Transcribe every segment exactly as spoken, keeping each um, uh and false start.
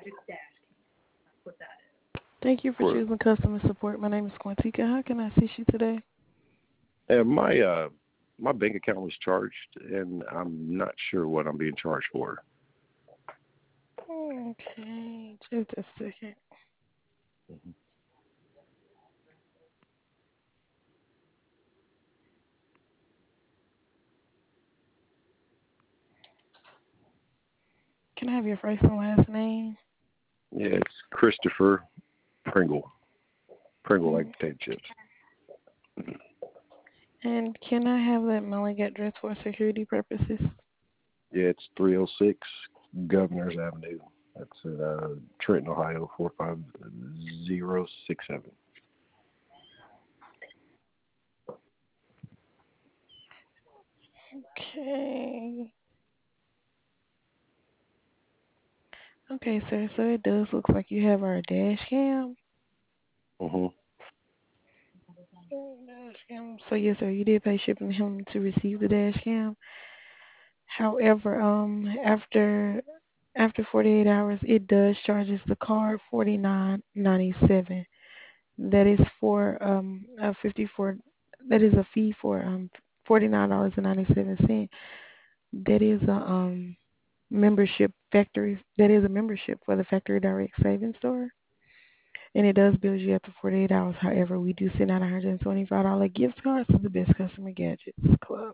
Thank you for For choosing customer support. My name is Quantica. How can I assist you today? and my uh my bank account was charged, and I'm not sure what I'm being charged for. Okay, just a second. Mhm. Can I have your first and last name? Yeah, it's Christopher Pringle. Pringle like Mm. potato chips. And can I have that mailing address for security purposes? Yeah, it's three oh six Governors Avenue. That's in uh, Trenton, Ohio, four five zero six seven. Okay. Okay, sir. So it does look like you have our dash cam. Mhm. Dash cam. So yes, sir. You did pay shipping him to receive the dash cam. However, um, after after forty-eight hours, it does charges the card forty-nine ninety-seven. That is for um a fifty-four. That is a fee for um forty-nine dollars and ninety-seven cent. That is a um membership factory. That is a membership for the Factory Direct Savings Store, and it does bill you after forty-eight hours. However, we do send out a one hundred twenty-five dollars gift cards to the Best Customer Gadgets Club.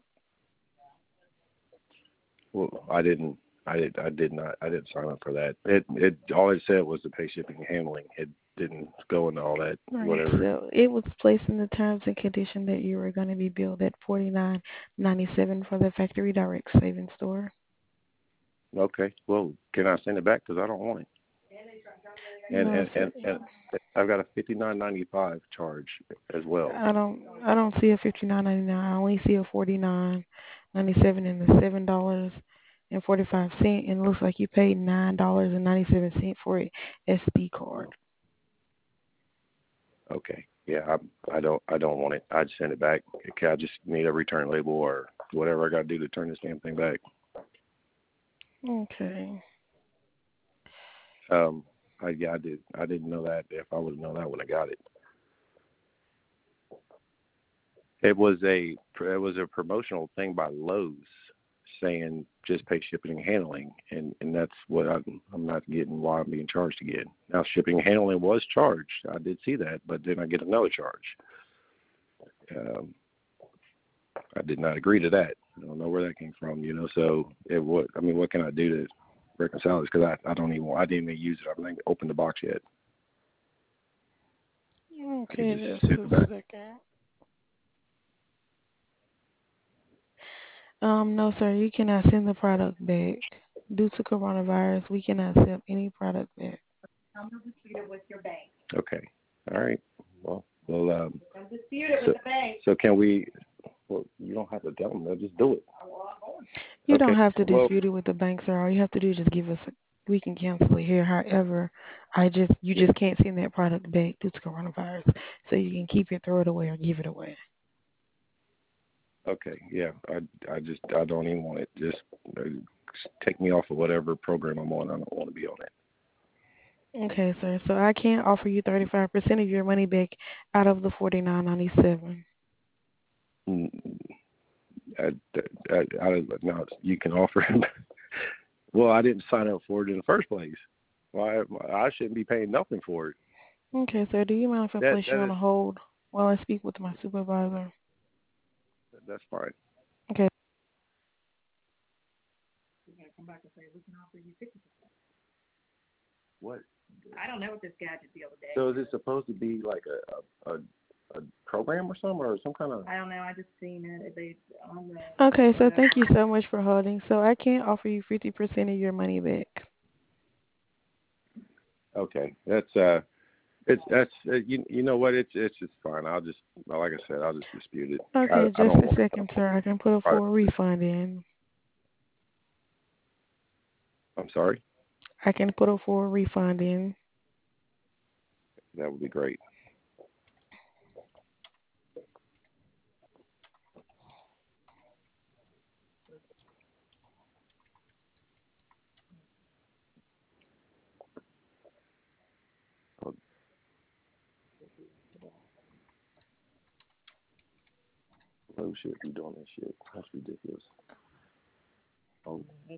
Well, I didn't. I did. I did not. I didn't sign up for that. It. It. All it said was to pay shipping and handling. It didn't go into all that. Right. Whatever. So it was placed in the terms and condition that you were going to be billed at forty-nine ninety-seven for the Factory Direct Savings Store. Okay. Well, can I send it back? Because I don't want it. And No, and sir. and, and I've got a fifty nine ninety five charge as well. I don't. I don't see a fifty-nine ninety-nine. I only see a forty-nine ninety-seven and the seven dollars and forty-five cent. And it looks like you paid nine dollars and ninety-seven cent for a S D card. Okay. Yeah. I. I don't. I don't want it. I'd send it back. Okay. I just need a return label or whatever I got to do to turn this damn thing back. Okay. Um. I. Yeah. I did. I didn't know that. If I would have known that, I would have got it. It was a. It was a promotional thing by Lowe's saying just pay shipping and handling, and and that's what I'm I'm not getting why I'm being charged again. Now shipping and handling was charged. I did see that, but then I get another charge. Um, I did not agree to that. I don't know where that came from, you know. So it what I mean, what can I do to reconcile this? Because I I don't even I didn't even use it. I haven't opened the box yet. It Okay, just just sitting a back. second. Um, no, sir, you cannot send the product back. Due to coronavirus, we cannot send any product back. Okay, all right. Well, well, um, so, so can we? Well, you don't have to tell them. They'll just do it. You don't Okay. have to Well, dispute it with the bank, sir. All you have to do is just give us. A, we can cancel it here. However, I just you just can't send that product back due to coronavirus. So you can keep it, throw it away, or give it away. okay. Yeah. I I just I don't even want it. Just uh, take me off of whatever program I'm on. I don't want to be on it. Okay, sir. So I can't offer you thirty-five percent of your money back out of the forty-nine ninety-seven. Mm, I, I, I, I, no, you can offer. Well, I didn't sign up for it in the first place. Why? I shouldn't be paying nothing for it. Okay, sir. Do you mind if I That place you that on is a hold while I speak with my supervisor? that's fine. Okay. What? So is it supposed to be like a a, a, a program or something, or some kind of? Okay, so thank you so much for holding. So I can't offer you fifty percent of your money back. Okay, that's uh, it's that's uh, you you know what? It's it's just fine. I'll just like I said, I'll just dispute it. I Okay, I just don't a want second, sir. I can put a to. full refund in. I'm sorry. I can put a full refund in. That would be great. closed shit be doing this shit. That's ridiculous. Oh,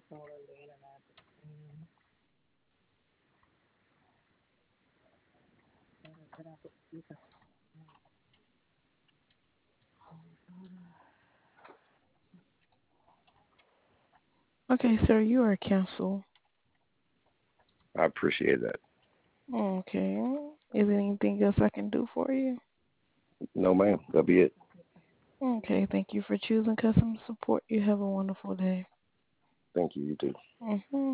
Okay, sir, you are canceled. I appreciate that. Okay. Is there anything else I can do for you? No, ma'am. That'll be it. Okay, thank you for choosing customer support. You have a wonderful day. Thank you. You too. Mm-hmm.